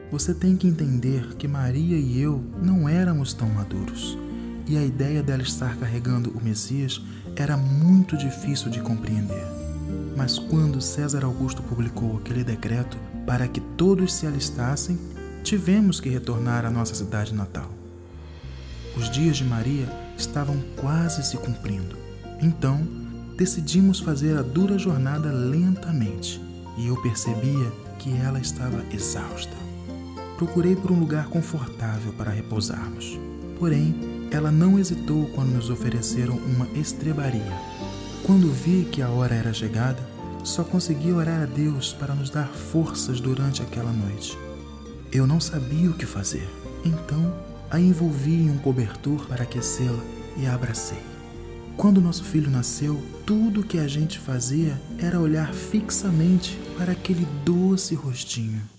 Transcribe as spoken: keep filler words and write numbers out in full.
Você tem que entender que Maria e eu não éramos tão maduros, e a ideia dela estar carregando o Messias era muito difícil de compreender. Mas quando César Augusto publicou aquele decreto para que todos se alistassem, tivemos que retornar à nossa cidade natal. Os dias de Maria estavam quase se cumprindo. Então, decidimos fazer a dura jornada lentamente, e eu percebia que ela estava exausta. Procurei por um lugar confortável para repousarmos. Porém, ela não hesitou quando nos ofereceram uma estrebaria. Quando vi que a hora era chegada, só consegui orar a Deus para nos dar forças durante aquela noite. Eu não sabia o que fazer, então a envolvi em um cobertor para aquecê-la e a abracei. Quando nosso filho nasceu, tudo o que a gente fazia era olhar fixamente para aquele doce rostinho.